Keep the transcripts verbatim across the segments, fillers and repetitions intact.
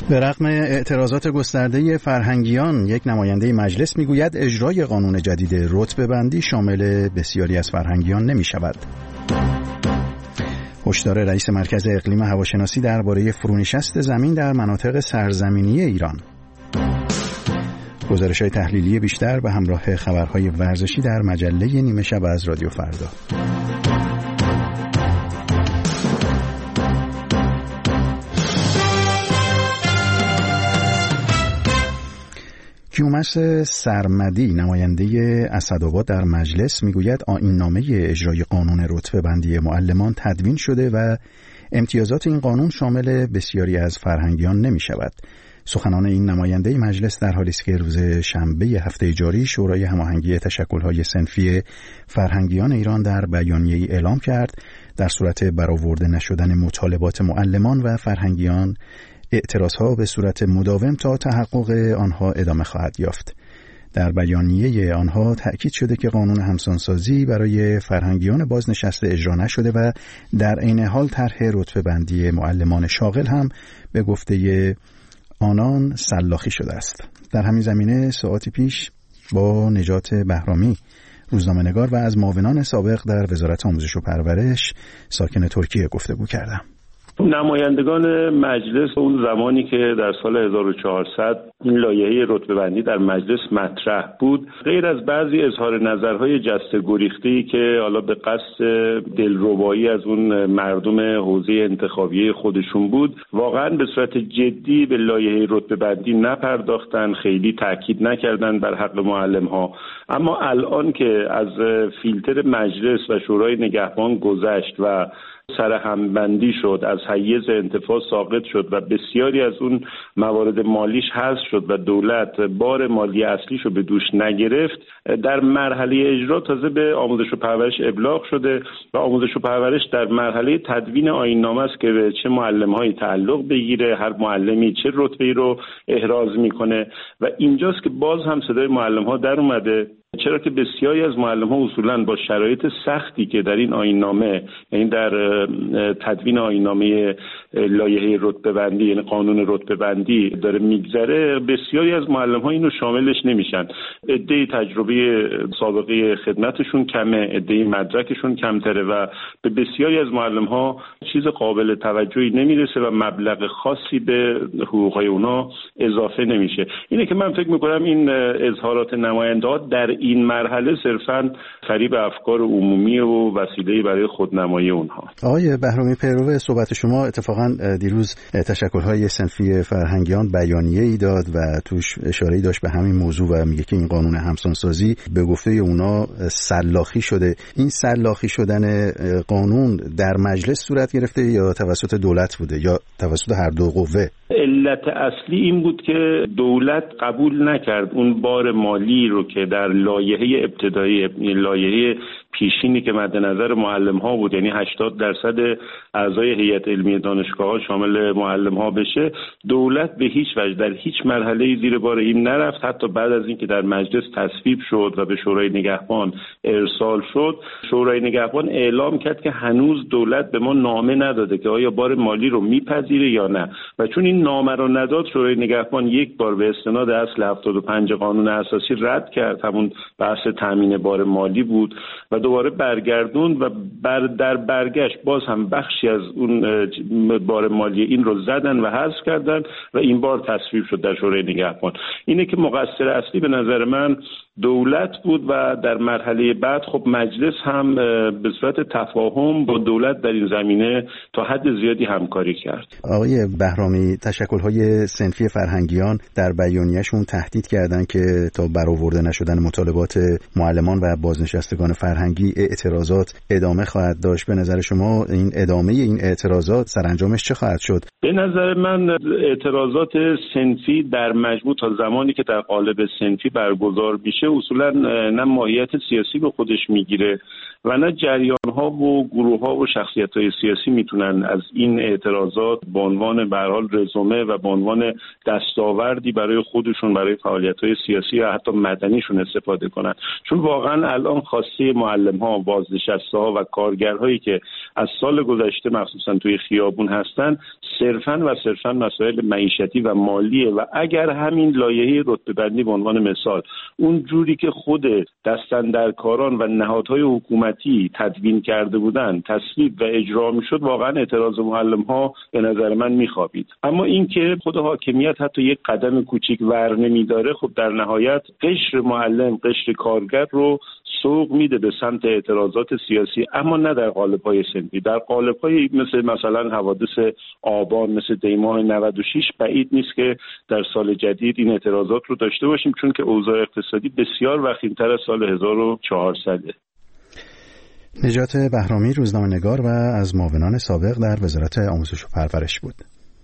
به رغم اعتراضات گسترده فرهنگیان، یک نماینده مجلس میگوید اجرای قانون جدید رتبه‌بندی شامل بسیاری از فرهنگیان نمی شود. هشدار رئیس مرکز اقلیم هواشناسی درباره فرونشست زمین در مناطق سرزمینی ایران. گزارش‌های تحلیلی بیشتر به همراه خبرهای ورزشی در مجله نیمه شب از رادیو فردا. کیومرث سرمدی نماینده اسدآباد در مجلس میگوید آیین‌نامه اجرای قانون رتبه‌بندی معلمان تدوین شده و امتیازات این قانون شامل بسیاری از فرهنگیان نمی شود. سخنان این نماینده مجلس در حالی است که روز شنبه هفته جاری شورای هماهنگی تشکل‌های صنفی فرهنگیان ایران در بیانیه‌ای اعلام کرد در صورت برآورده نشدن مطالبات معلمان و فرهنگیان اعتراضها به صورت مداوم تا تحقق آنها ادامه خواهد یافت. در بیانیه آنها تأکید شده که قانون همسانسازی برای فرهنگیان بازنشسته اجرا نشده و در عین حال طرح رتبه‌بندی معلمان شاغل هم به گفته آنان سلاخی شده است. در همین زمینه ساعتی پیش با نجات بهرامی روزنامه‌نگار و از معاونان سابق در وزارت آموزش و پرورش ساکن ترکیه گفتگو کردم. نمایندگان مجلس اون زمانی که در سال هزار و چهارصد این لایحه رتبه‌بندی در مجلس مطرح بود، غیر از بعضی اظهار نظرهای جسته گریخته‌ای که حالا به قصد دلربایی از اون مردم حوزه انتخابی خودشون بود، واقعا به صورت جدی به لایحه رتبه‌بندی نپرداختن، خیلی تاکید نکردن بر حق معلم‌ها. اما الان که از فیلتر مجلس و شورای نگهبان گذشت و سرهمبندی شد، از حیز انتفاع ساقط شد و بسیاری از اون موارد مالیش حذف شد و دولت بار مالی اصلیش رو به دوش نگرفت، در مرحله اجرا تازه به آموزش و پرورش ابلاغ شده و آموزش و پرورش در مرحله تدوین آیین‌نامه است که به چه معلم‌هایی تعلق بگیره، هر معلمی چه رتبه‌ای رو احراز میکنه و اینجاست که باز هم صدای معلم‌ها در اومده، چرا که بسیاری از معلم‌ها اصولاً با شرایط سختی که در این آیین‌نامه، یعنی در تدوین آیین‌نامه لایحه رتبه‌بندی یعنی قانون رتبه‌بندی داره میگذره، بسیاری از معلم‌ها اینو شاملش نمیشن. عده‌ای تجربه سابقه خدمتشون کمه، عده‌ای مدرکشون کمتره و به بسیاری از معلم‌ها چیز قابل توجهی نمیرسه و مبلغ خاصی به حقوق‌های اونا اضافه نمیشه. اینه که من فکر می‌کنم این اظهارات نماینده‌ها در این مرحله صرفاً فریب افکار عمومی و وسیله‌ای برای خودنمایی اونها. آقای بهرامی، پیرو صحبت شما اتفاقاً دیروز تشکل‌های صنفی فرهنگیان بیانیه‌ای داد و توش اشاره‌ای داشت به همین موضوع و میگه که این قانون همسانسازی به گفته اونا سلاخی شده. این سلاخی شدن قانون در مجلس صورت گرفته یا توسط دولت بوده یا توسط هر دو قوه؟ علت اصلی این بود که دولت قبول نکرد اون بار مالی رو که در لایحه ابتدایی، لایحه پیشینی که مد نظر معلم ها بود، یعنی هشتاد درصد اعضای هیئت علمی دانشگاه ها شامل معلم ها بشه، دولت به هیچ وجه در هیچ مرحله زیر بار این نرفت. حتی بعد از اینکه در مجلس تصویب شد و به شورای نگهبان ارسال شد، شورای نگهبان اعلام کرد که هنوز دولت به ما نامه نداده که آیا بار مالی رو میپذیره یا نه، و چون این نامه رو نداد، شورای نگهبان یک بار به استناد اصل هفتاد و پنج قانون اساسی رد کرد، همون بحث تامین بار مالی بود، و دوباره برگردون و بر در برگشت باز هم بخشی از اون بار مالی این رو زدن و حذف کردن و این بار تصویب شد در شورای نگهبان. اینه که مقصر اصلی به نظر من دولت بود و در مرحله بعد خب مجلس هم به صورت تفاهم با دولت در این زمینه تا حد زیادی همکاری کرد. آقای بهرامی، تشکل‌های صنفی فرهنگیان در بیانیه‌شون تهدید کردند که تا برآورده نشدن مطالبات معلمان و بازنشستگان فرهنگی اعتراضات ادامه خواهد داشت. به نظر شما این ادامه این اعتراضات سرانجامش چه خواهد شد؟ به نظر من اعتراضات صنفی در مجموع تا زمانی که در قالب صنفی برگزار میشه اصولا نه ماهیت سیاسی به خودش میگیره و نه جریان‌ها و گروه‌ها و شخصیت‌های سیاسی میتونن از این اعتراضات به عنوان به هر حال رزومه و به عنوان دستاوردی برای خودشون، برای فعالیت‌های سیاسی یا حتی مدنیشون استفاده کنن، چون واقعا الان خواسته معلم معلم‌ها، بازنشسته‌ها و کارگرهایی که از سال گذشته مخصوصا توی خیابون هستن صرفاً و صرفاً مسائل معیشتی و مالیه و اگر همین لایحه رتبه‌بندی به عنوان مثال اون جوری که خود دستاندرکاران و نهادهای حکومتی تدوین کرده بودن تصویب و اجرا میشد، واقعا اعتراض معلم‌ها به نظر من میخوابید. اما اینکه خود حاکمیت حتی یک قدم کوچیک ور نمیداره، خب در نهایت قشر معلم، قشر کارگر رو سوق میده به سمت اعتراضات سیاسی، اما نه در قالب‌های صنفی. در قالب‌های مثل مثلا حوادث آبان، مثل دیماه نود و شش بعید نیست که در سال جدید این اعتراضات رو داشته باشیم، چون که اوضاع اقتصادی بسیار وخیم‌تر از سال هزار و چهارصد. نجات بهرامی روزنامه‌نگار و از معاونان سابق در وزارت آموزش و پرورش بود.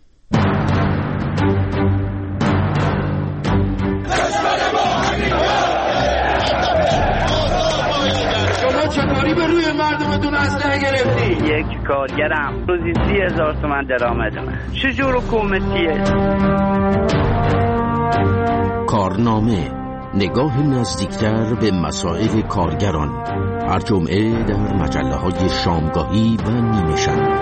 چطوری به روی مردمتون اسلحه گرفتی؟ یک کارگرم روزی سی هزار تومن درآمدمه. چجور حکومتیه؟ کارنامه، نگاه نزدیکتر به مسائل کارگران، هر جمعه در مجله‌های شامگاهی و نیمه شب.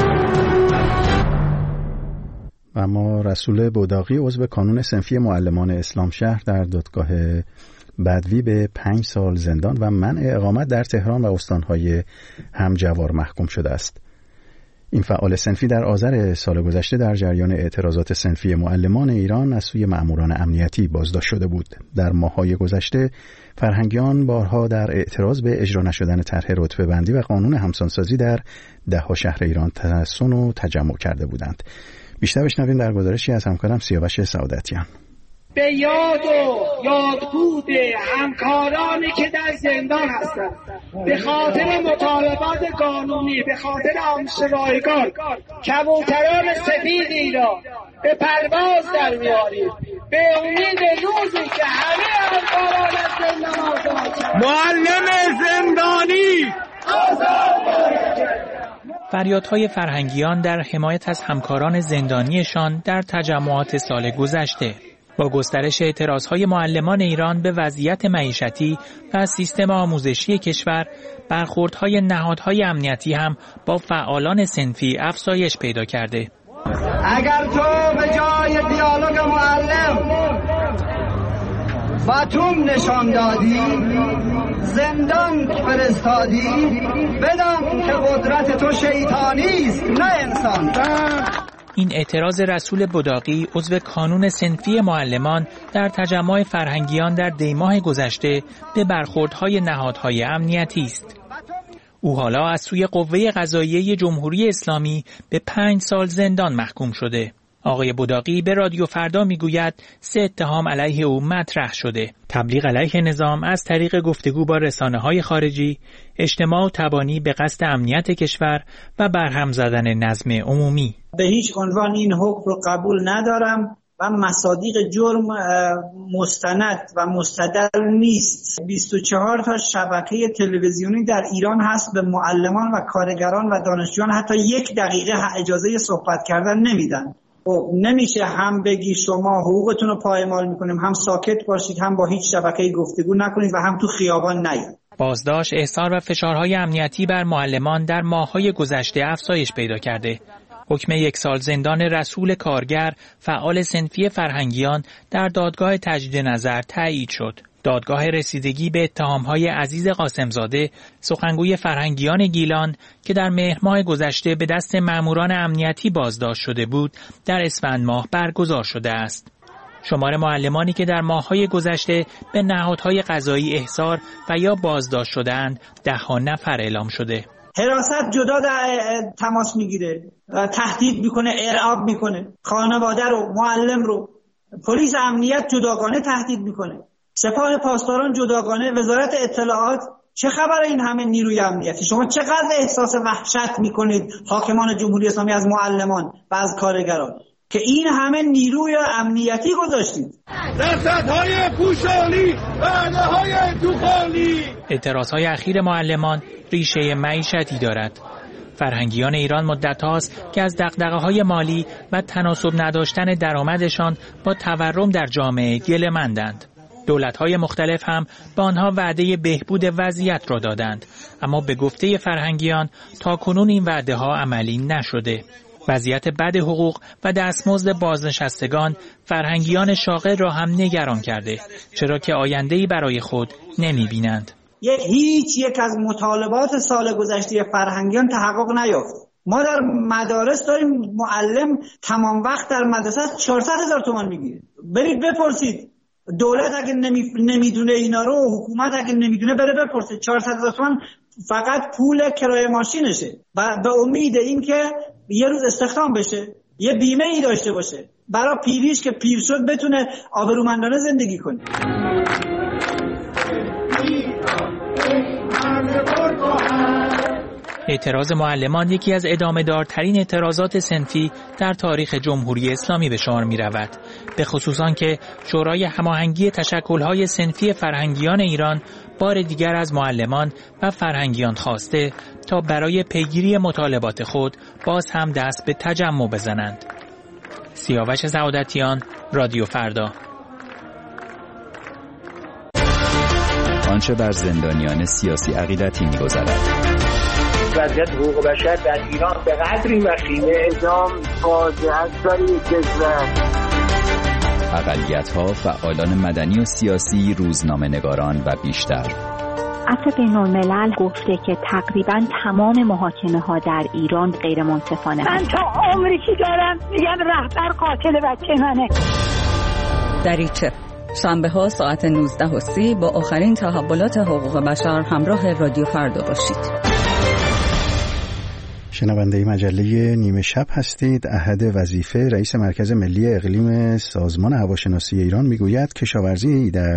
اما رسول بوداقی عضو کانون صنفی معلمان اسلامشهر در دادگاه بدوی به پنج سال زندان و منع اقامت در تهران و استانهای همجوار محکوم شده است. این فعال صنفی در آذر سال گذشته در جریان اعتراضات صنفی معلمان ایران از سوی مأموران امنیتی بازداشت شده بود. در ماه‌های گذشته فرهنگیان بارها در اعتراض به اجرا نشدن طرح رتبه‌بندی و قانون همسانسازی در ده‌ها شهر ایران تحصن و تجمع کرده بودند. بیشتر بشنویم در گزارشی از همکارم سیاوش سعادتیان. به یاد و یادبود همکارانی که در زندان هستند، به خاطر مطالبات قانونی، به خاطر آموزش رایگان کبوتران سفید ایران به پرواز در میاریم، به امید روزی که همه همکاران از زندان آزاد شوند. معلم زندانی فریادهای فرهنگیان در حمایت از همکاران زندانیشان در تجمعات سال گذشته با گسترش اعتراضهای معلمان ایران به وضعیت معیشتی و سیستم آموزشی کشور، برخوردهای نهادهای امنیتی هم با فعالان صنفی افزایش پیدا کرده. اگر تو به جای دیالوگ معلم و توم نشان دادی، زندان فرستادی، بدان که قدرت تو شیطانی است نه انسان. این اعتراض رسول بوداقی عضو کانون صنفی معلمان در تجمع فرهنگیان در دیماه گذشته به برخوردهای نهادهای امنیتی است. او حالا از سوی قوه قضاییه جمهوری اسلامی به پنج سال زندان محکوم شده. آقای بوداقی به رادیو فردا میگوید سه اتهام علیه او مطرح شده: تبلیغ علیه نظام از طریق گفتگو با رسانه‌های خارجی، اجتماع و تبانی به قصد امنیت کشور و برهم زدن نظم عمومی. به هیچ عنوان این حکم رو قبول ندارم و مصادیق جرم مستند و مستدل نیست. بیست و چهار تا شبکه تلویزیونی در ایران هست به معلمان و کارگران و دانشجویان حتی یک دقیقه اجازه صحبت کردن نمیدن. خب نمیشه هم بگی شما حقوقتون رو پایمال میکنیم، هم ساکت باشید، هم با هیچ شبکه گفتگو نکنید و هم تو خیابان نیاید. بازداشت، احصار و فشارهای امنیتی بر معلمان در ماه‌های گذشته افزایش پیدا کرده. حکم یک سال زندان رسول کارگر، فعال صنفی فرهنگیان، در دادگاه تجدید نظر تایید شد. دادگاه رسیدگی به اتهام‌های عزیز قاسمزاده، سخنگوی فرهنگیان گیلان که در مهر ماه گذشته به دست ماموران امنیتی بازداشت شده بود، در اسفند ماه برگزار شده است. شمار معلمانی که در ماه‌های گذشته به نهادهای قضایی احضار و یا بازداشت شده‌اند، ده‌ها نفر اعلام شده. حراست جدا در تماس میگیره، تهدید میکنه، ارعاب میکنه، خانواده رو، معلم رو. پلیس امنیت جداگانه تهدید میکنه، سپاه پاسداران جداگانه، وزارت اطلاعات. چه خبر این همه نیروی امنیتی؟ شما چقدر احساس وحشت میکنید حاکمان جمهوری اسلامی از معلمان و از کارگران که این همه نیروی امنیتی گذاشتید؟ رصدهای پوشالی، وعده‌های توخالی. اعتراضهای اخیر معلمان ریشه معیشتی دارد. فرهنگیان ایران مدت هاست که از دغدغه‌های مالی و تناسب نداشتن درآمدشان با تورم در جامعه گله‌مندند. دولت‌های مختلف هم به آنها وعده بهبود وضعیت را دادند، اما به گفته فرهنگیان تاکنون این وعده ها عملی نشده. وضعیت بد حقوق و دستمزد بازنشستگان فرهنگیان شاغل را هم نگران کرده، چرا که آینده‌ای برای خود نمی‌بینند. یک هیچ یک از مطالبات سال گذشته فرهنگیان تحقق نیافت. ما در مدارس داریم معلم تمام وقت در مدرسه چهارصد هزار تومان میگیره. برید بپرسید، دولت اگه نمیدونه اینا رو، حکومت اگه نمیدونه بره بپرسید. چهارصد هزار تومان فقط پول کرایه ماشینشه و به امید این که یه روز استخدام بشه، یه بیمه ای داشته باشه برای پیریش که پیر شد بتونه آبرومندانه زندگی کنه. اعتراض معلمان یکی از ادامه دارترین اعتراضات صنفی در تاریخ جمهوری اسلامی به شمار می رود. به خصوص آنکه شورای هماهنگی تشکل‌های صنفی فرهنگیان ایران بار دیگر از معلمان و فرهنگیان خواسته تا برای پیگیری مطالبات خود باز هم دست به تجمع بزنند. سیاوش سعادتیان، رادیو فردا. آنچه بر زندانیان سیاسی عقیدتی می‌گذرد. وضعیت حقوق بشر در ایران به قدری وخیمه، اعدام فاجعه داری کشور. اقلیت‌ها، فعالان مدنی و سیاسی، روزنامه‌نگاران و بیشتر. عفو بین‌الملل گفته که تقریباً تمام محاکمه‌ها در ایران غیر منصفانه. من تا عمری که دارم میگم رهبر قاتل بچه منه. دریچه شنبه ها ساعت نوزده و سی با آخرین تحولات حقوق بشر همراه رادیو فردا باشید. شنونده مجله نیمه شب هستید. احد وظیفه رئیس مرکز ملی اقلیم سازمان هواشناسی ایران میگوید کشاورزی در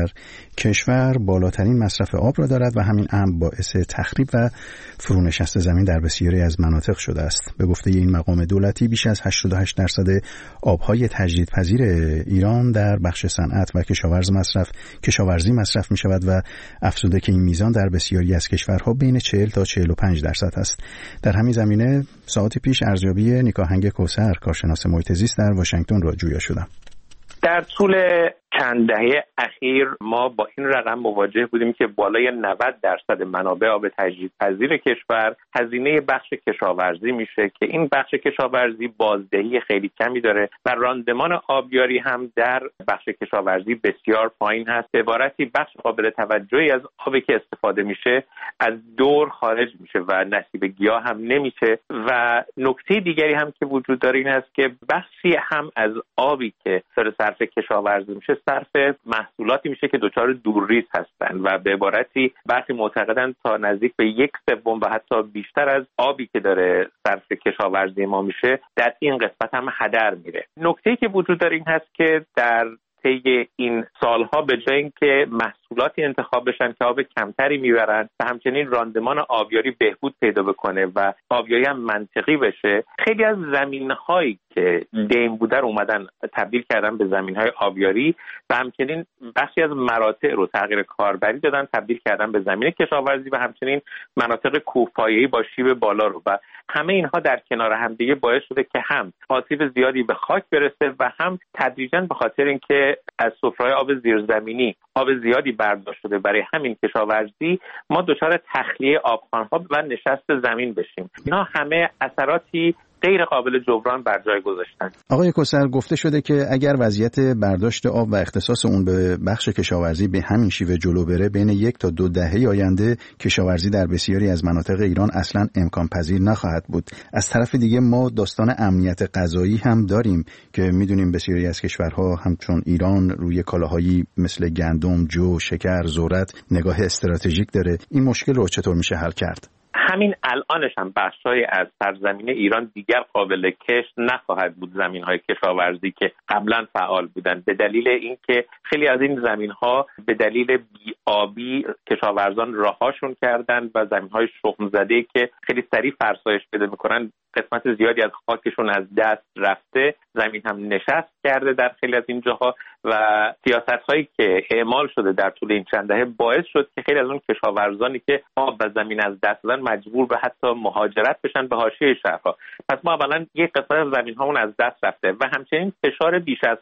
کشور بالاترین مصرف آب را دارد و همین امر باعث تخریب و فرونشست زمین در بسیاری از مناطق شده است. به گفته این مقام دولتی بیش از هشتاد و هشت درصد آبهای تجدیدپذیر ایران در بخش صنعت و کشاورزی مصرف کشاورزی مصرف می شود و افزوده که این میزان در بسیاری از کشورها بین چهل تا چهل و پنج درصد است. در همین زمینه ساعتی پیش ارزیابی نیکاهنگ کوثر کارشناس محیط زیست در واشنگتن را جویا شدم. در طول چند دهه اخیر ما با این رقم مواجه بودیم که بالای نود درصد منابع آب تجدیدپذیر کشور هزینه بخش کشاورزی میشه که این بخش کشاورزی بازدهی خیلی کمی داره و راندمان آبیاری هم در بخش کشاورزی بسیار پایین هست. به عبارتی بخش قابل توجهی از آبی که استفاده میشه از دور خارج میشه و نصیب گیاه هم نمیشه. و نکته دیگری هم که وجود داره این است که بخشی هم از آبی که داره صرف کشاورزی میشه صرف محصولاتی میشه که دچار دورریز هستند و به عبارتی برخی معتقدند تا نزدیک به یک سوم و حتی بیشتر از آبی که داره صرف کشاورزی ما میشه در این قسمت هم هدر میره. نکته‌ای که وجود داره این هست که در طی این سالها به جای اینکه محصولاتی انتخاب بشن که آب کمتری میبرن و همچنین راندمان آبیاری بهبود پیدا بکنه و آبیاری هم منطقی بشه، خیلی از زمین‌هایی که دیم بوده رو اومدن تبدیل کردن به زمین‌های آبیاری و همچنین بخشی از مراتع رو تغییر کاربری دادن تبدیل کردن به زمین کشاورزی و همچنین مناطق کوهپایه‌ای با شیب بالا رو و همه اینها در کنار هم دیگه باعث شده که هم آسیب زیادی به خاک برسه و هم تدریجاً به خاطر اینکه از سفره‌های آب زیرزمینی آب زیادی برداشت شده برای همین کشاورزی ما دچار تخلیه آبخوان‌ها و نشست زمین بشیم. اینا همه اثراتی غیر قابل جبران بر جای گذاشتن. آقای کوثر، گفته شده که اگر وضعیت برداشت آب و اختصاص اون به بخش کشاورزی به همین شیوه جلو بره بین یک تا دو دهه آینده کشاورزی در بسیاری از مناطق ایران اصلاً امکان پذیر نخواهد بود. از طرف دیگه ما داستان امنیت غذایی هم داریم که میدونیم بسیاری از کشورها همچون ایران روی کالاهایی مثل گندم، جو، شکر، ذرت نگاه استراتژیک داره. این مشکل رو چطور میشه حل کرد؟ همین الانش هم بخشای از سرزمین ایران دیگر قابل کشت نخواهد بود، زمین‌های کشاورزی که قبلا فعال بودند، به دلیل اینکه خیلی از این زمین‌ها به دلیل بی‌آبی کشاورزان رهاشون کردند و زمین‌های شخم زده که خیلی سریع فرسایش پیدا می‌کنن قسمت زیادی از خاکشون از دست رفته، زمین هم نشست کرده در خیلی از این جاها و سیاست‌هایی که اعمال شده در طول این چند دهه باعث شد که خیلی از اون کشاورزانی که آب و زمین از دست دادن مجبور به حتی مهاجرت بشن به حاشیه شهرها. پس ما اولا یک قسمت از زمین‌هامون از دست رفته و همچنین فشار بیش از حد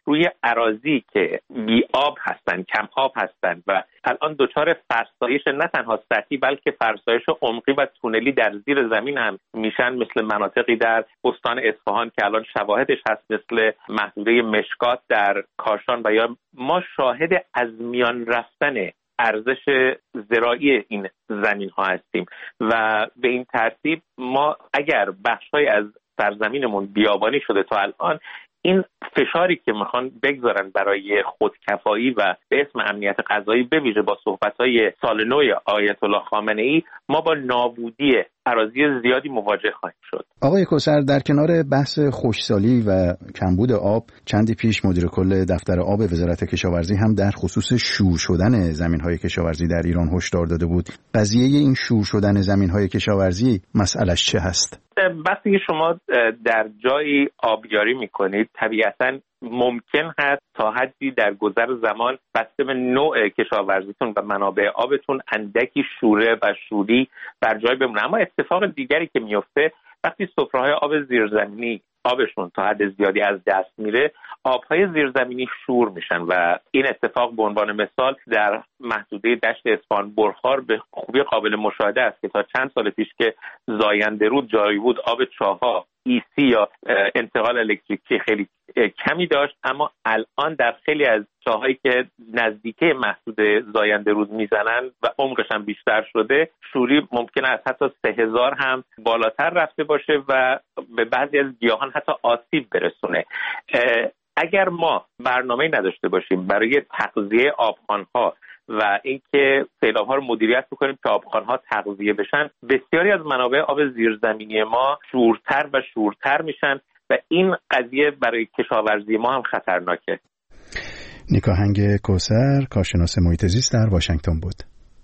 روی اراضی که بی آب هستن، کم آب هستن و الان دچار فرسایش نه تنها سطحی بلکه فرسایش عمقی و تونلی در زیر زمین هم میشن، مثل مناطقی در استان اصفهان که الان شواهدش هست، مثل محدوده مشکات در کاشان، و یا ما شاهد از میان رفتن ارزش زراعی این زمین ها هستیم و به این ترتیب ما اگر بخش‌های از سرزمینمون بیابانی شده تا الان، این فشاری که میخوان بگذارن برای خودکفایی و به اسم امنیت غذایی، به ویژه با صحبت‌های سال نو آیت الله خامنه‌ای، ما با نابودی اراضی زیادی مواجه خواهیم شد. آقای کوثر، در کنار بحث خشکسالی و کمبود آب، چندی پیش مدیر کل دفتر آب وزارت کشاورزی هم در خصوص شور شدن زمین‌های کشاورزی در ایران هشدار داده بود. قضیه این شور شدن زمین‌های کشاورزی مسئلهش چه هست؟ وقتی که شما در جایی آبیاری میکنید، طبیعتاً ممکن هست تا حدی در گذر زمان بسته به نوع کشاورزیتون و منابع آبتون اندکی شوره و شوری بر جای بمونه. اما اتفاق دیگری که میفته وقتی سفره‌های آب زیرزمینی آبشون تا حد زیادی از دست میره، آبهای زیرزمینی شور میشن و این اتفاق به عنوان مثال در محدوده دشت اصفهان برخار به خوبی قابل مشاهده است که تا چند سال پیش که زاینده رود جاری بود، آب چاه‌ها ایسی یا انتقال الکتریکی خیلی کمی داشت، اما الان در خیلی از چاهایی که نزدیکه محدوده زاینده رود میزنن و عمقش هم بیشتر شده، شوری ممکنه از حتی سه هزار هم بالاتر رفته باشه و به بعضی از گیاهان حتی آسیب برسونه. اگر ما برنامه‌ای نداشته باشیم برای تغذیه آبخوان‌ها و اینکه سیلاب‌ها رو مدیریت بکنیم که آبخوان‌ها تغذیه بشن، بسیاری از منابع آب زیرزمینی ما شورتر و شورتر میشن و این قضیه برای کشاورزی ما هم خطرناکه. نیکاهنگ کوثر، کارشناس محیط زیست در واشنگتن بود.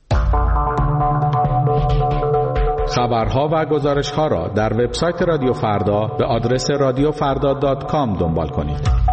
خبرها و گزارش‌ها را در وبسایت رادیو فردا به آدرس رادیو فردا دات کام دنبال کنید.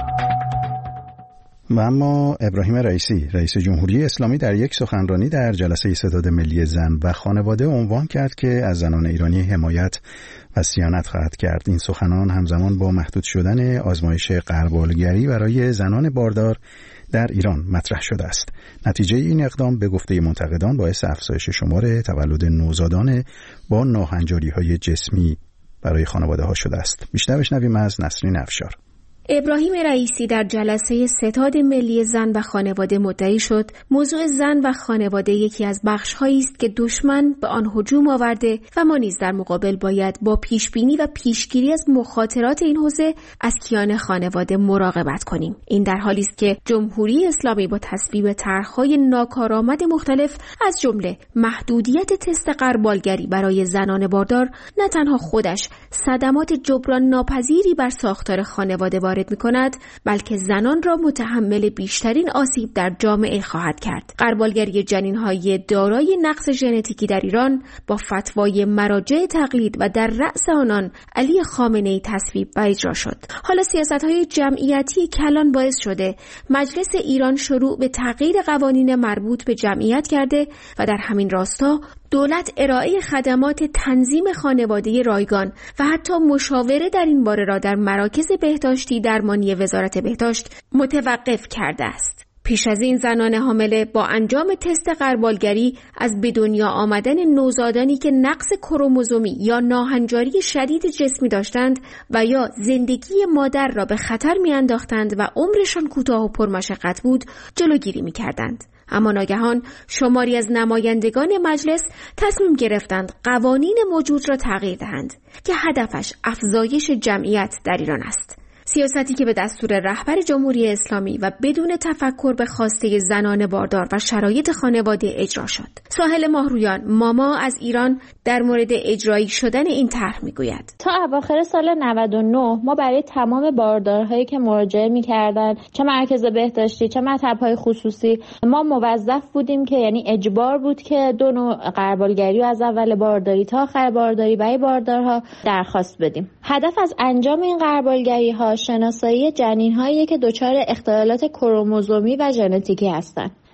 و اما ابراهیم رئیسی، رئیس جمهوری اسلامی، در یک سخنرانی در جلسه ستاد ملی زن و خانواده عنوان کرد که از زنان ایرانی حمایت و صیانت خواهد کرد. این سخنان همزمان با محدود شدن آزمایش غربالگری برای زنان باردار در ایران مطرح شده است. نتیجه این اقدام به گفته منتقدان باعث افزایش شمار تولد نوزادان با ناهنجاری‌های جسمی برای خانواده ها شده است. بیشتر بشنویم از نسرین افشار. ابراهیم رئیسی در جلسه ستاد ملی زن و خانواده مدعی شد موضوع زن و خانواده یکی از بخش‌هایی است که دشمن به آن هجوم آورده و ما نیز در مقابل باید با پیشبینی و پیشگیری از مخاطرات این حوزه از کیان خانواده مراقبت کنیم. این در حالی است که جمهوری اسلامی با تصویب طرح‌های ناکارآمد مختلف از جمله محدودیت تست غربالگری برای زنان باردار نه تنها خودش صدمات جبران ناپذیری بر ساختار خانواده وارد می‌کند، بلکه زنان را متحمل بیشترین آسیب در جامعه خواهد کرد. غربالگری جنین‌های دارای نقص ژنتیکی در ایران با فتوای مراجع تقلید و در رأس آنان علی خامنه‌ای تصویب و اجرا شد. حالا سیاست‌های جمعیتی کلان باعث شده مجلس ایران شروع به تغییر قوانین مربوط به جمعیت کرده و در همین راستا دولت ارائه خدمات تنظیم خانواده رایگان و حتی مشاوره در این باره را در مراکز بهداشتی درمانی وزارت بهداشت متوقف کرده است. پیش از این زنان حامله با انجام تست غربالگری از به دنیا آمدن نوزادانی که نقص کروموزومی یا ناهنجاری شدید جسمی داشتند و یا زندگی مادر را به خطر می‌انداختند و عمرشان کوتاه و پرمشقت بود جلوگیری می‌کردند. اما ناگهان شماری از نمایندگان مجلس تصمیم گرفتند قوانین موجود را تغییر دهند که هدفش افزایش جمعیت در ایران است. سیاستی که به دستور رهبر جمهوری اسلامی و بدون تفکر به خواسته زنان باردار و شرایط خانواده اجرا شد. ساحل ماهرویان، ماما از ایران، در مورد اجرایی شدن این طرح میگوید: تا اواخر سال نود و نه ما برای تمام باردارهایی که مراجعه میکردن، چه مرکز بهداشتی چه مطب‌های خصوصی، ما موظف بودیم که یعنی اجبار بود که دو نوع غربالگری از اول بارداری تا آخر بارداری برای باردارها درخواست بدیم. هدف از انجام این غربالگری‌ها شناسایی جنین‌هایی که دچار اختلالات کروموزومی و ژنتیکی هستند.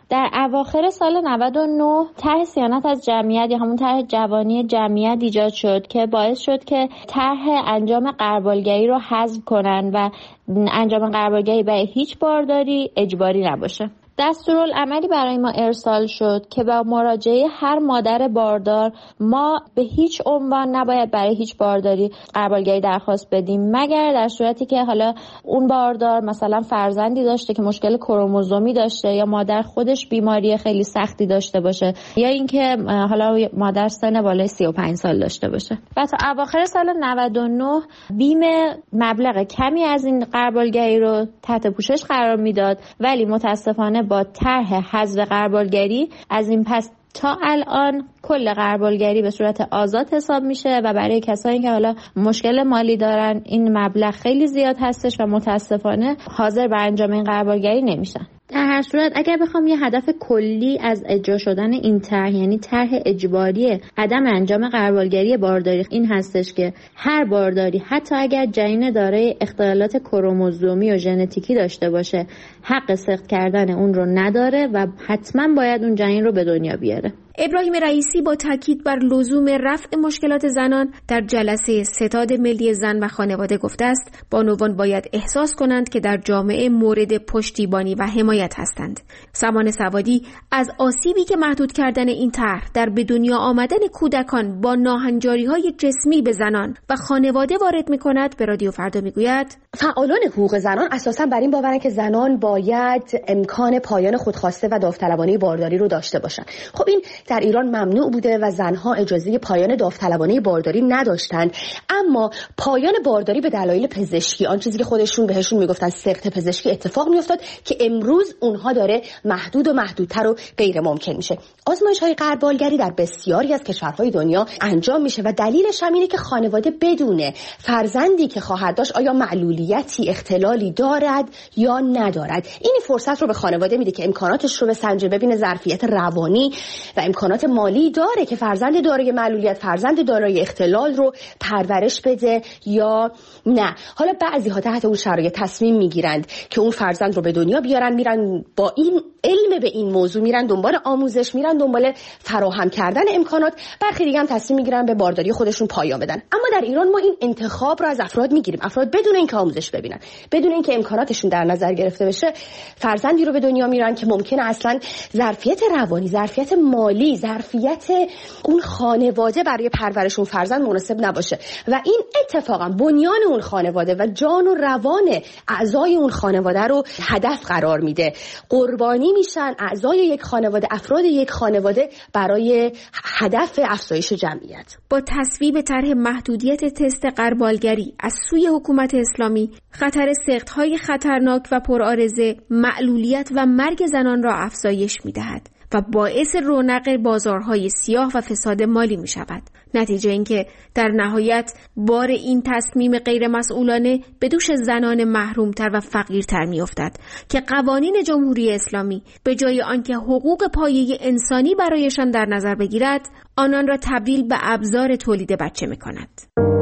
در اواخر سال نود و نه طرح صیانت از جمعیت یا همون طرح جوانی جمعیت ایجاد شد که باعث شد که طرح انجام غربالگری رو حذف کنن و انجام غربالگری برای هیچ بارداری اجباری نباشه. دستورالعملی برای ما ارسال شد که با مراجعه هر مادر باردار ما به هیچ عنوان نباید برای هیچ بارداری غربالگری درخواست بدیم مگر در صورتی که حالا اون باردار مثلا فرزندی داشته که مشکل کروموزومی داشته یا مادر خودش بیماری خیلی سختی داشته باشه یا اینکه حالا مادر سن بالای سی و پنج سال داشته باشه. و تا اواخر سال نود و نه بیم مبلغ کمی از این غربالگری رو تحت پوشش قرار میداد، ولی متاسفانه با طرح حذف غربالگری از این پس تا الان کل غربالگری به صورت آزاد حساب میشه و برای کسایی که حالا مشکل مالی دارن این مبلغ خیلی زیاد هستش و متاسفانه حاضر به انجام این غربالگری نمیشن. در هر صورت اگر بخوام یه هدف کلی از اجرا شدن این طرح، یعنی طرح اجباری عدم انجام غربالگری بارداری، این هستش که هر بارداری حتی اگر جنین دارای اختلالات کروموزومی و ژنتیکی داشته باشه حق سقط کردن اون رو نداره و حتما باید اون جنین رو به دنیا بیاره. ابراهیم رئیسی با تاکید بر لزوم رفع مشکلات زنان در جلسه ستاد ملی زن و خانواده گفته است بانوان باید احساس کنند که در جامعه مورد پشتیبانی و حمایت هستند. سمان سوادی از آسیبی که محدود کردن این طرح در به دنیا آمدن کودکان با ناهنجاری‌های جسمی به زنان و خانواده وارد می‌کند به رادیو فردا میگوید فعالان حقوق زنان اساساً بر این باورند که زنان باید امکان پایان خودخواسته و داوطلبانه بارداری رو داشته باشند. خب این در ایران ممنوع بوده و زنها اجازه پایان داوطلبانه بارداری نداشتند، اما پایان بارداری به دلایل پزشکی، آن چیزی که خودشون بهشون میگفتن سقط پزشکی، اتفاق میافتاد که امروز اونها داره محدود و محدودتر و غیر ممکن میشه. آزمایش‌های غربالگری در بسیاری از کشورهای دنیا انجام میشه و دلیلش هم اینه که خانواده بدونه فرزندی که خواهد داشت آیا معلولیتی، اختلالی دارد یا ندارد. این فرصت رو به خانواده میده که امکاناتش رو بسنجه، ببینه ظرفیت روانی و امکانات مالی داره که فرزند دارای معلولیت، فرزند دارای اختلال رو پرورش بده یا نه. حالا بعضی‌ها تحت اون شرایط تصمیم میگیرند که اون فرزند رو به دنیا بیارن، میرن با این علم به این موضوع میرن دنبال آموزش، میرن دنبال فراهم کردن امکانات. برخی دیگه هم تصمیم میگیرن به بارداری خودشون پایان بدن. اما در ایران ما این انتخاب رو از افراد میگیریم. افراد بدون اینکه آموزش ببینن، بدون اینکه امکاناتشون در نظر گرفته بشه، فرزندی رو به دنیا میارن که ممکنه اصلا ظرفیت روانی، ظرفیت مالی، ظرفیت اون خانواده برای پرورش اون فرزند مناسب نباشه و این اتفاقا بنیان اون خانواده و جان و روان اعضای اون خانواده رو هدف قرار میده. قربانی میشن اعضای یک خانواده، افراد یک خانواده برای هدف افزایش جمعیت. با تصویب طرح محدودیت تست غربالگری از سوی حکومت اسلامی، خطر سقط‌های خطرناک و پرآرزه، معلولیت و مرگ زنان را افزایش میدهد و باعث رونق بازارهای سیاه و فساد مالی می شود. نتیجه اینکه در نهایت بار این تصمیم غیر مسئولانه به دوش زنان محرومتر و فقیرتر می افتد که قوانین جمهوری اسلامی به جای آنکه حقوق پایه انسانی برایشان در نظر بگیرد، آنان را تبدیل به ابزار تولید بچه می کند.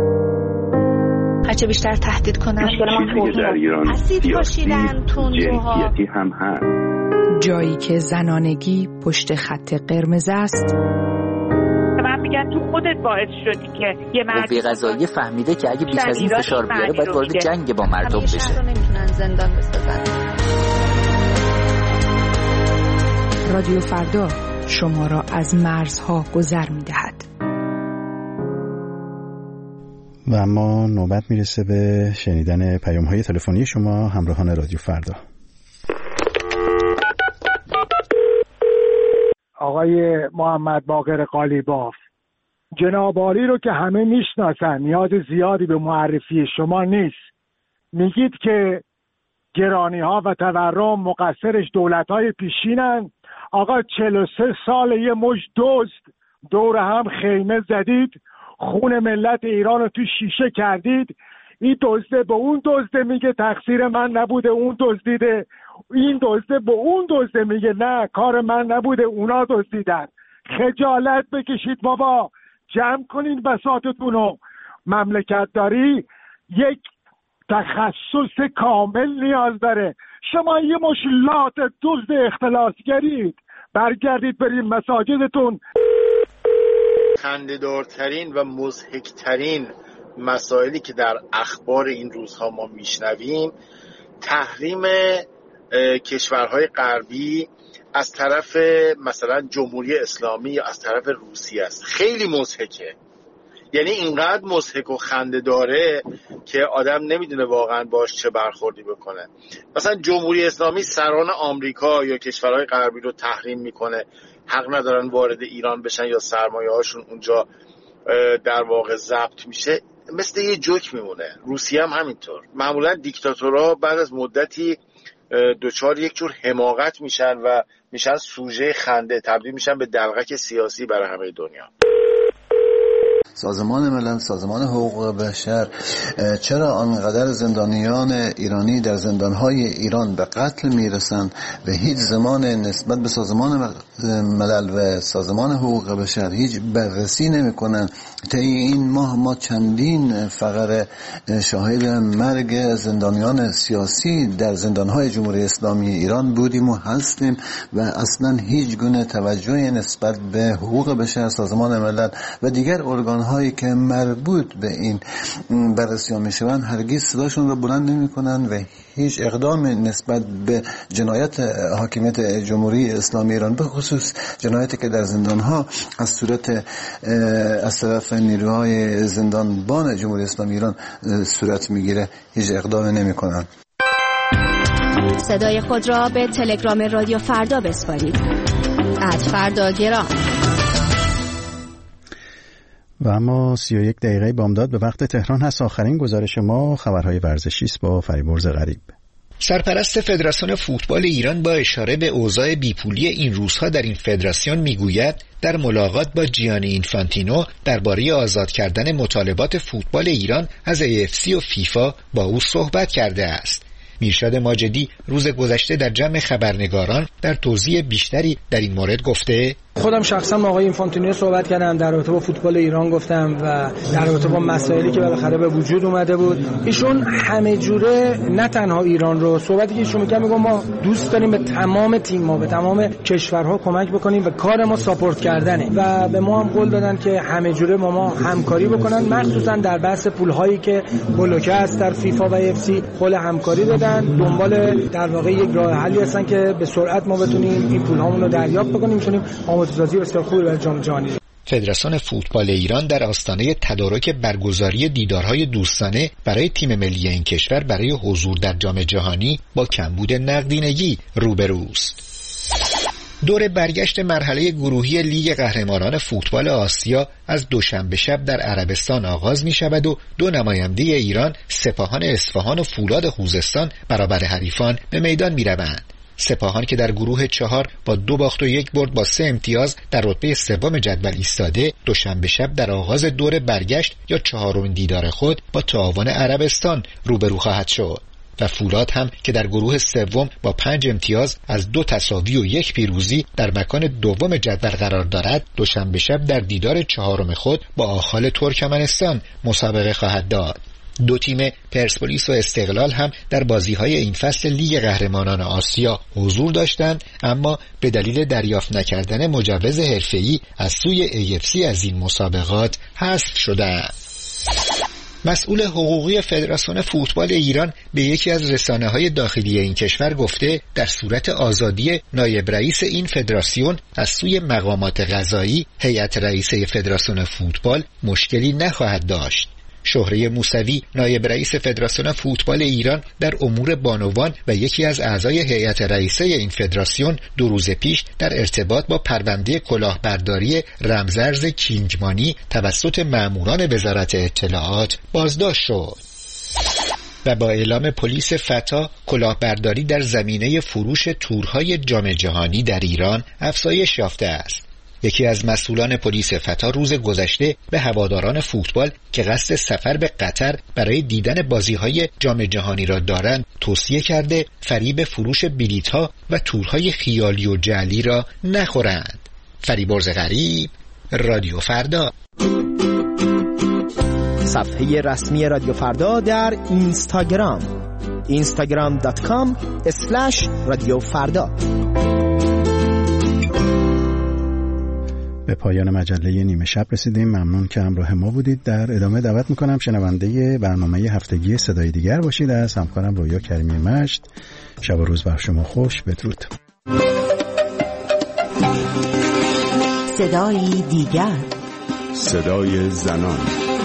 هرچه بیشتر تهدید کنند، اسید پاشیدن، جنسیتی هم هست. جایی که زنانگی پشت خط قرمز است. من میگم تو خودت باعث شدی که یه مرد قوه قضاییه فهمیده که اگه بیش از این فشار بیاره باید وارد جنگ با مردم بشه. نمیتونن زندان بسازن. رادیو فردا شما را از مرزها گذر میدهد. و اما نوبت میرسه به شنیدن پیام‌های تلفنی شما همراهان رادیو فردا. آقای محمد باقر قالیباف، جناب عالی رو که همه میشناسن، نیاز زیادی به معرفی شما نیست. میگید که گرانی ها و تورم مقصرش دولت های پیشینن. آقا چهل و سه سال یه مش دزد دور هم خیمه زدید، خون ملت ایران رو تو شیشه کردید. این دزده به اون دزده میگه تقصیر من نبوده، اون دزدیده. این دزده به اون دزده میگه نه کار من نبوده، اونا دزدیدن. خجالت بکشید بابا، جمع کنین بساطتون رو. مملکت داری یک تخصص کامل نیاز داره. شما یه مشلات دزد اختلاسگرید، برگردید برید مساجدتون. خنده‌دارترین و مضحک‌ترین مسائلی که در اخبار این روزها ما میشنویم تحریم کشورهای غربی از طرف مثلا جمهوری اسلامی یا از طرف روسیه است. خیلی مضحکه، یعنی اینقدر مضحک و خنده داره که آدم نمیدونه واقعا باش چه برخوردی بکنه. مثلا جمهوری اسلامی سران آمریکا یا کشورهای غربی رو تحریم میکنه، حق ندارن وارد ایران بشن یا سرمایه هاشون اونجا در واقع ضبط میشه، مثل یه جوک میمونه. روسیه هم همینطور. معمولا دیکتاتورها بعد از مدتی دوچار یک جور حماقت میشن و میشن سوژه خنده، تبدیل میشن به دلغک سیاسی برای همه دنیا. سازمان ملل، سازمان حقوق بشر چرا آنقدر زندانیان ایرانی در زندانهای ایران به قتل میرسند و هیچ زمان نسبت به سازمان ملل و سازمان حقوق بشر هیچ بررسی نمیکنن؟ طی این ماه ما چندین فقره شاهد مرگ زندانیان سیاسی در زندانهای جمهوری اسلامی ایران بودیم و هستیم و اصلا هیچ گونه توجهی نسبت به حقوق بشر، سازمان ملل و دیگر ارگان هایی که مربوط به این بررسی ها میشوند هرگز صداشون رو بلند نمی کنن و هیچ اقدام نسبت به جنایت حاکمیت جمهوری اسلامی ایران، به خصوص جنایتی که در زندان ها از صورت از طرف نیروهای زندانبان جمهوری اسلامی ایران صورت میگیره، هیچ اقدام نمی کنن. صدای خود را به تلگرام رادیو فردا بسپارید. ات فردا گرام. و اما سی و یک دقیقه بامداد به وقت تهران هست. آخرین گزارش ما خبرهای ورزشی است با فریبرز غریب. سرپرست فدراسیون فوتبال ایران با اشاره به اوضاع بیپولی این روزها در این فدراسیون میگوید در ملاقات با جیانی اینفانتینو درباره آزاد کردن مطالبات فوتبال ایران از ای اف سی و فیفا با او صحبت کرده است. میرشاد ماجدی روز گذشته در جمع خبرنگاران در توضیح بیشتری در این مورد گفته: خودم شخصا با آقای اینفانتینو صحبت کردم، در رابطه با فوتبال ایران گفتم و در رابطه با مسائلی که بالاخره به وجود اومده بود. ایشون همه جوره نه تنها ایران رو، صحبتی که ایشون میگه میگه ما دوست داریم به تمام تیم‌ها، به تمام کشورها کمک بکنیم و کار ما ساپورت کردنه و به ما هم قول دادن که همه جوره با ما همکاری بکنن، مخصوصا در بحث پول‌هایی که بلوکه است در فیفا و اف سی قول همکاری دادن. دنبال در واقع یک راه حلی هستن که به سرعت ما بتونیم این پول‌هامون رو دریافت بکنیم، بتونیم آماده‌سازی بسیار خوبی برای جام جهانی. فدراسیون فوتبال ایران در آستانه تدارک برگزاری دیدارهای دوستانه برای تیم ملی این کشور برای حضور در جام جهانی با کمبود نقدینگی روبروست. دور برگشت مرحله گروهی لیگ قهرمانان فوتبال آسیا از دوشنبه شب در عربستان آغاز می شود و دو نماینده ایران، سپاهان اصفهان و فولاد خوزستان، برابر حریفان به میدان می روند. سپاهان که در گروه چهار با دو باخت و یک برد با سه امتیاز در رتبه سوم جدول ایستاده، دوشنبه شب در آغاز دور برگشت یا چهارمین دیدار خود با تعاون عربستان روبرو خواهد شد. و فولاد هم که در گروه سوم با پنج امتیاز از دو تساوی و یک پیروزی در مکان دوم جدول قرار دارد، دوشنبه شب در دیدار چهارم خود با آخال ترکمنستان مسابقه خواهد داد. دو تیم پرسپولیس و استقلال هم در بازی‌های این فصل لیگ قهرمانان آسیا حضور داشتند، اما به دلیل دریافت نکردن مجوز حرفه‌ای از سوی ای اف سی از این مسابقات حذف شدند. مسئول حقوقی فدراسیون فوتبال ایران به یکی از رسانه‌های داخلی این کشور گفته در صورت آزادی نایب رئیس این فدراسیون از سوی مقامات قضایی، هیئت رئیسه فدراسیون فوتبال مشکلی نخواهد داشت. شهره موسوی نایب رئیس فدراسیون فوتبال ایران در امور بانوان و یکی از اعضای هیئت رئیسه این فدراسیون دو روز پیش در ارتباط با پرونده کلاهبرداری رمزارز کینگمانی توسط ماموران وزارت اطلاعات بازداشت شد. و با اعلام پلیس فتا، کلاهبرداری در زمینه فروش تورهای جام جهانی در ایران افزایش یافته است. یکی از مسئولان پلیس فتا روز گذشته به هواداران فوتبال که قصد سفر به قطر برای دیدن بازی‌های جام جهانی را دارند توصیه کرده فریب فروش بلیط‌ها و تورهای خیالی و جعلی را نخورند. فریبرز غریب، رادیو فردا. صفحه رسمی رادیو فردا در اینستاگرام اینستاگرام دات کام اسلش رادیو فردا. به پایان مجله نیمه شب رسیدیم. ممنون که همراه ما بودید. در ادامه دعوت میکنم شنونده برنامه هفتگی صدای دیگر باشید از همکارم رویا کریمی مجد. شب و روز بر شما خوش. بدرود. صدای دیگر، صدای زنان.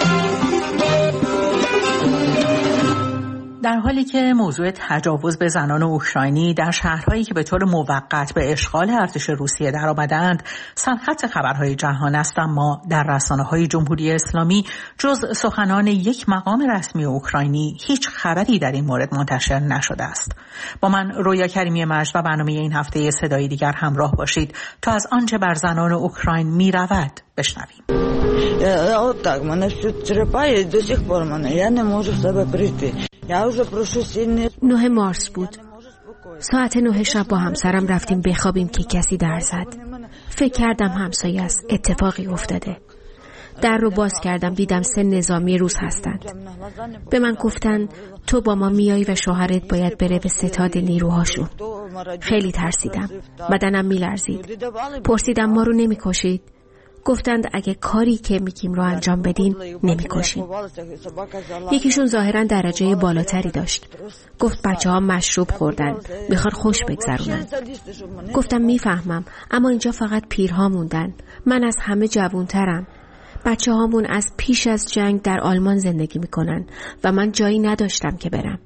در حالی که موضوع تجاوز به زنان اوکراینی در شهرهایی که به طور موقت به اشغال ارتش روسیه درآمدند سرخط خبرهای جهان است، اما در رسانه‌های جمهوری اسلامی جز سخنان یک مقام رسمی اوکراینی هیچ خبری در این مورد منتشر نشده است. با من رویا کریمی مجد و برنامه این هفته صدای دیگر همراه باشید تا از آنچه بر زنان اوکراین می‌رود بشنویم. Вот так, мене все черепає, до сих пор мене, я не можу в себе прийти. Я вже прошу сильні. نه مارس بود. ساعت نه شب با همسرم رفتیم بخوابیم که کسی در زد. فکر کردم همسایه است، اتفاقی افتاده. در رو باز کردم، دیدم سه نظامی روس هستند. به من گفتن تو با ما میایی و شوهرت باید بره به ستاد نیروهاشون. خیلی ترسیدم، بدنم میلرزید. پرسیدم ما رو نمیکشید؟ گفتند اگه کاری که میگیم رو انجام بدین نمیکشیم. یکیشون ظاهرا درجه بالاتری داشت. گفت بچه ها مشروب خوردن، میخوان خوش بگذرونن. گفتم میفهمم، اما اینجا فقط پیرها موندن. من از همه جوانترم. بچه هامون از پیش از جنگ در آلمان زندگی میکنن و من جایی نداشتم که برم.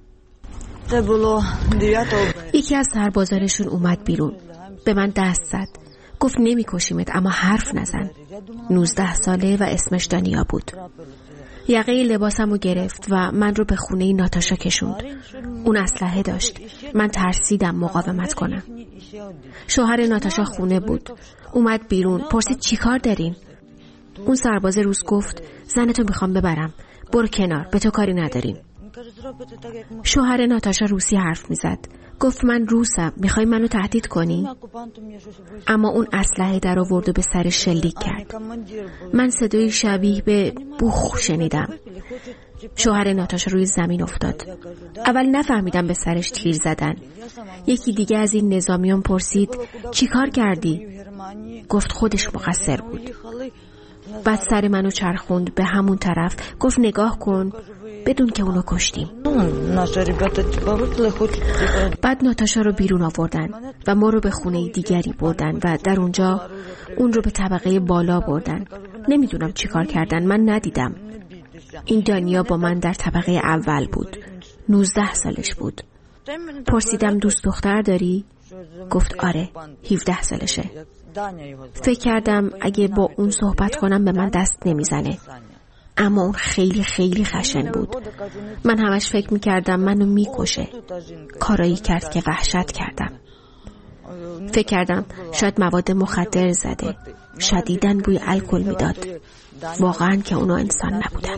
یکی از سربازانشون اومد بیرون، به من دست زد. گفت نمی کشیمت اما حرف نزن. نوزده ساله و اسمش دانیا بود. یقه لباسم رو گرفت و من رو به خونه ناتاشا کشوند. اون اسلحه داشت. من ترسیدم مقاومت کنم. شوهر ناتاشا خونه بود. اومد بیرون، پرسید چی کار دارین؟ اون سرباز روس گفت زنتو میخوام ببرم، برو کنار، به تو کاری نداریم. شوهر ناتاشا روسی حرف میزد. گفت من روسم، میخوای منو تهدید کنی؟ اما اون اسلحه در آورد و به سر شلیک کرد. من صدای شبیه به بوخ شنیدم. شوهر ناتاشا روی زمین افتاد. اول نفهمیدم به سرش تیر زدن. یکی دیگه از این نظامیان پرسید چی کار کردی؟ گفت خودش مقصر بود. بعد سر منو چرخوند به همون طرف. گفت نگاه کن، بدون که اونو کشتیم. بعد ناتاشا رو بیرون آوردن و ما رو به خونه دیگری بردن و در اونجا اون رو به طبقه بالا بردن. نمیدونم چی کار کردن، من ندیدم. این دانیا با من در طبقه اول بود. نوزده سالش بود. پرسیدم دوست دختر داری؟ گفت آره، هفده سالشه. فکر کردم اگه با اون صحبت کنم به من دست نمیزنه. اما اون خیلی خیلی خشن بود. من همش فکر میکردم منو میکشه. کارایی کرد که وحشت کردم. فکر کردم شاید مواد مخدر زده. شدیداً بوی الکل میداد. واقعاً که اونا انسان نبودن.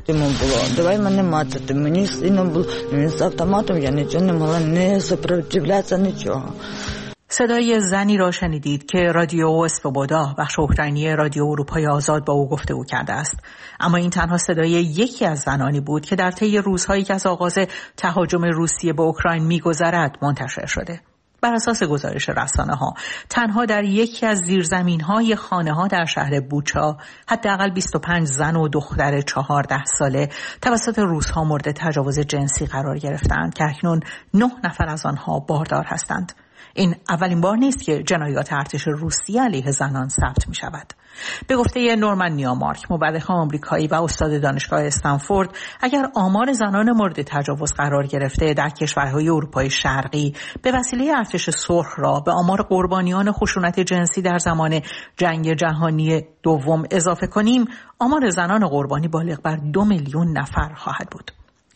صدای زنی را شنیدید که رادیو اسوبودا، بخش اوکراینی رادیو اروپای آزاد، با او گفتگو کرده است. اما این تنها صدای یکی از زنانی بود که در طی روزهایی که از آغاز تهاجم روسیه به اوکراین می‌گذرد منتشر شده. بر اساس گزارش رسانه‌ها تنها در یکی از زیرزمین‌های خانه‌ها در شهر بوچا حداقل بیست و پنج زن و دختر چهارده ساله توسط روس‌ها مورد تجاوز جنسی قرار گرفتند که اکنون نه نفر از آنها باردار هستند. این اولین بار نیست که جنایات ارتش روسیه علیه زنان ثبت می شود. به گفته نورمن نیامارک، مورخ آمریکایی و استاد دانشگاه استنفورد، اگر آمار زنان مورد تجاوز قرار گرفته در کشورهای اروپای شرقی به وسیله ارتش سرخ را به آمار قربانیان خشونت جنسی در زمان جنگ جهانی دوم اضافه کنیم، آمار زنان قربانی بالغ بر دو میلیون نفر خواهد بود.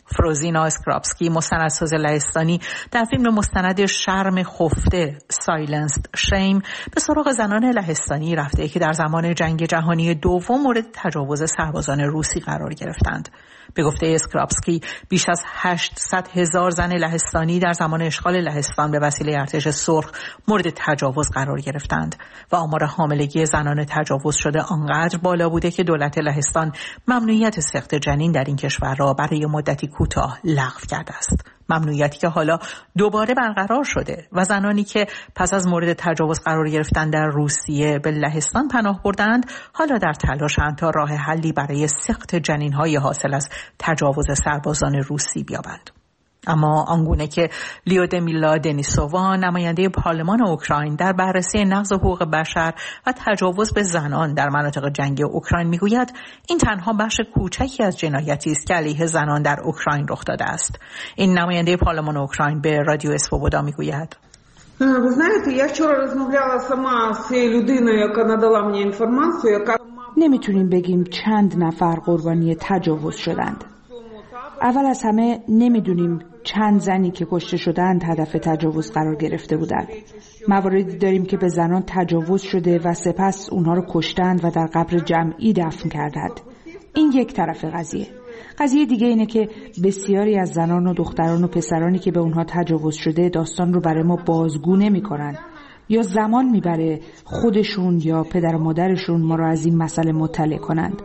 فروزینا اسکرابسکی، مستندساز لهستانی، در فیلم مستند شرم خفته سایلنسد شیم به سراغ زنان لهستانی رفته که در زمان جنگ جهانی دوم مورد تجاوز سربازان روسی قرار گرفتند. به گفته اسکرابسکی بیش از هشتصد هزار زن لهستانی در زمان اشغال لهستان به وسیله ارتش سرخ مورد تجاوز قرار گرفتند و آمار حاملگی زنان تجاوز شده آنقدر بالا بوده که دولت لهستان ممنوعیت سقط جنین در این کشور را برای مدتی کوتاه لغو کرده است. ممنوعیتی که حالا دوباره برقرار شده و زنانی که پس از مورد تجاوز قرار گرفتن در روسیه به لهستان پناه بردند حالا در تلاشند تا راه حلی برای سقط جنین‌های حاصل از تجاوز سربازان روسی بیابند. اما آنگونه که لیودمیلا دنیسووا، نماینده پارلمان اوکراین، در بررسی نقض حقوق بشر و تجاوز به زنان در مناطق جنگی اوکراین میگوید این تنها بخش کوچکی از جنایتی است که علیه زنان در اوکراین رخ داده است. این نماینده پارلمان اوکراین به رادیو اسوبودا میگوید: Ви знаєте, я вчора розмовляла сама з людиною, яка надала мені інформацію, яка نمیتونیم بگیم چند نفر قربانی تجاوز شدند. اول از همه نمیدونیم چند زنی که کشته شدند هدف تجاوز قرار گرفته بودند. مواردی داریم که به زنان تجاوز شده و سپس اونها رو کشتند و در قبر جمعی دفن کردند. این یک طرف قضیه. قضیه دیگه اینه که بسیاری از زنان و دختران و پسرانی که به اونها تجاوز شده داستان رو برای ما بازگو نمی‌کنن یا زمان میبره خودشون یا پدر و مادرشون ما رو از این مسئله مطلع کنند.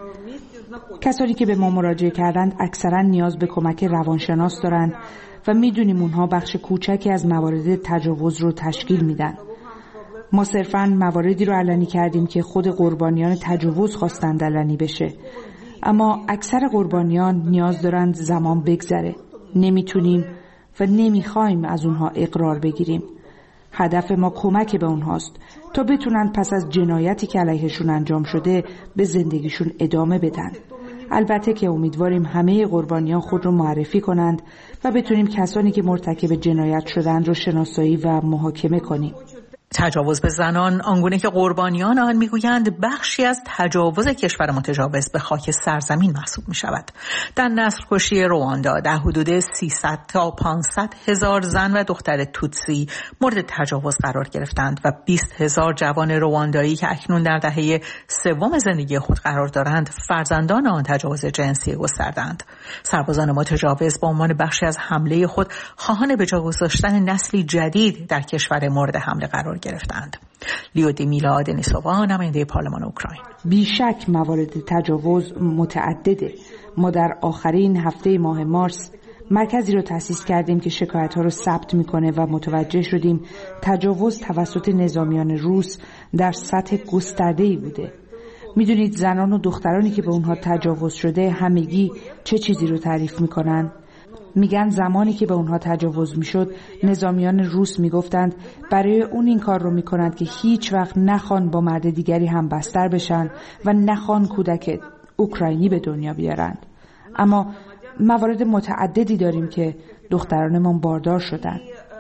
کسانی که به ما مراجعه کردند اکثرا نیاز به کمک روانشناس دارند و میدونیم اونها بخش کوچکی از موارد تجاوز رو تشکیل میدن. ما صرفاً مواردی رو علنی کردیم که خود قربانیان تجاوز خواستند علنی بشه. اما اکثر قربانیان نیاز دارند زمان بگذره. نمیتونیم و نمیخوایم از اونها اقرار بگیریم. هدف ما کمک به اونهاست تا بتونن پس از جنایتی که علیهشون انجام شده به زندگیشون ادامه بدن. البته که امیدواریم همه قربانیان خود رو معرفی کنند و بتونیم کسانی که مرتکب جنایت شدند رو شناسایی و محاکمه کنیم. تجاوز به زنان، آنگونه که قربانیان آن میگویند، بخشی از تجاوز کشور متجاوز به خاک سرزمین محسوب می شود. در نسل‌کشی رواندا در حدود سیصد تا پانصد هزار زن و دختر توتسی مورد تجاوز قرار گرفتند و بیست هزار جوان رواندایی که اکنون در دهه سوم زندگی خود قرار دارند فرزندان آن تجاوز جنسی گستردند. سربازان متجاوز به عنوان بخشی از حمله خود خواهان به جا گذاشتن نسلی جدید در کشور مورد حمله قرار گرفتند. لیودمیلا دنیسووا، نماینده پارلمان اوکراین: بیشک موارد تجاوز متعدده. ما در آخرین هفته ماه مارس مرکزی رو تأسیس کردیم که شکایت‌ها رو ثبت می‌کنه و متوجه شدیم تجاوز توسط نظامیان روس در سطح گسترده‌ای بوده. میدونید زنان و دخترانی که به اونها تجاوز شده همگی چه چیزی رو تعریف می‌کنن؟ میگن زمانی که به اونها تجاوز میشد نظامیان روس میگفتند برای اون این کار رو میکنند که هیچ وقت نخوان با مرد دیگری هم بستر بشن و نخوان کودک اوکراینی به دنیا بیارند. اما موارد متعددی داریم که دخترانمان باردار شدن.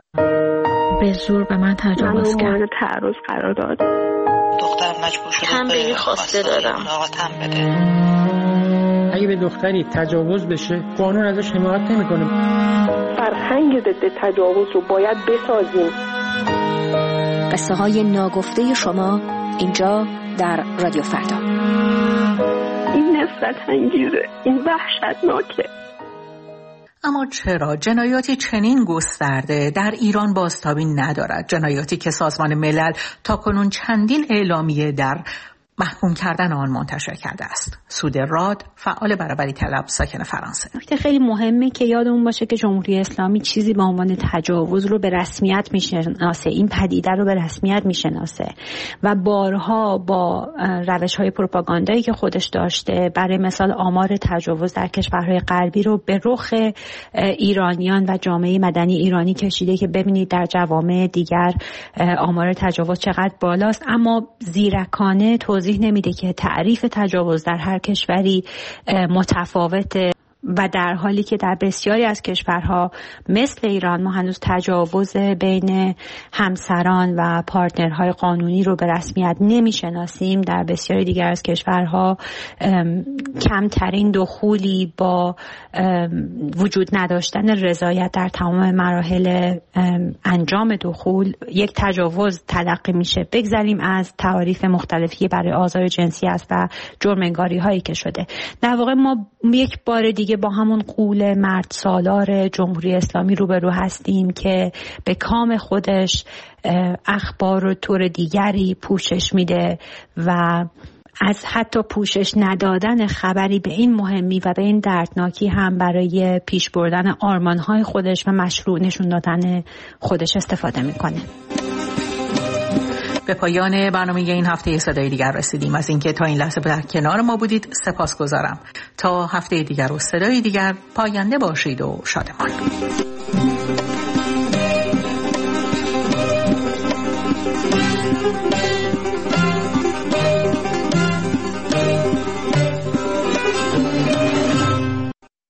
به زور به من تجاوز کرد. من تعرض قرار داد. دختر مجبور شده تنبیهی خواسته دادم. تن بده. اگه به دختری تجاوز بشه قانون ازش حمایت نمیکنه. فرهنگ ضد تجاوز رو باید بسازیم. قصه های ناگفته شما اینجا در رادیو فردا. این نفرت انگیزه، این وحشتناکه. اما چرا جنایاتی چنین گسترده در ایران بازتابی ندارد؟ جنایاتی که سازمان ملل تاکنون چندین اعلامیه در محکوم کردن آن منتشر کرده است. سود راد، فعال برابری طلب، ساکن فرانسه. نکته خیلی مهمه که یادمون باشه که جمهوری اسلامی چیزی به عنوان تجاوز رو به رسمیت میشناسه، این پدیده رو به رسمیت میشناسه و بارها با روش‌های پروپاگاندایی که خودش داشته برای مثال آمار تجاوز در کشورهای غربی رو به رخ ایرانیان و جامعه مدنی ایرانی کشیده که ببینید در جوامع دیگر آمار تجاوز چقدر بالاست، اما زیرکانه توضیح نمیده که تعریف تجاوز در هر کشوری متفاوته و در حالی که در بسیاری از کشورها مثل ایران ما هنوز تجاوز بین همسران و پارتنرهای قانونی رو به رسمیت نمیشناسیم، در بسیاری دیگر از کشورها کمترین دخولی با وجود نداشتن رضایت در تمام مراحل انجام دخول یک تجاوز تلقی میشه. بگذاریم از تعاریف مختلفی برای آزار جنسی است و جرم انگاری هایی که شده. در واقع ما یک بار دیگه با همون غول مرد سالار جمهوری اسلامی روبرو هستیم که به کام خودش اخبار رو طور دیگری پوشش میده و از حتی پوشش ندادن خبری به این مهمی و به این دردناکی هم برای پیش بردن آرمانهای خودش و مشروع نشون دادن خودش استفاده میکنه. به پایان برنامه این هفته صدای دیگر رسیدیم. از اینکه تا این لحظه در کنار ما بودید سپاسگزارم. تا هفته دیگر و صدای دیگر، پاینده باشید و شادمان.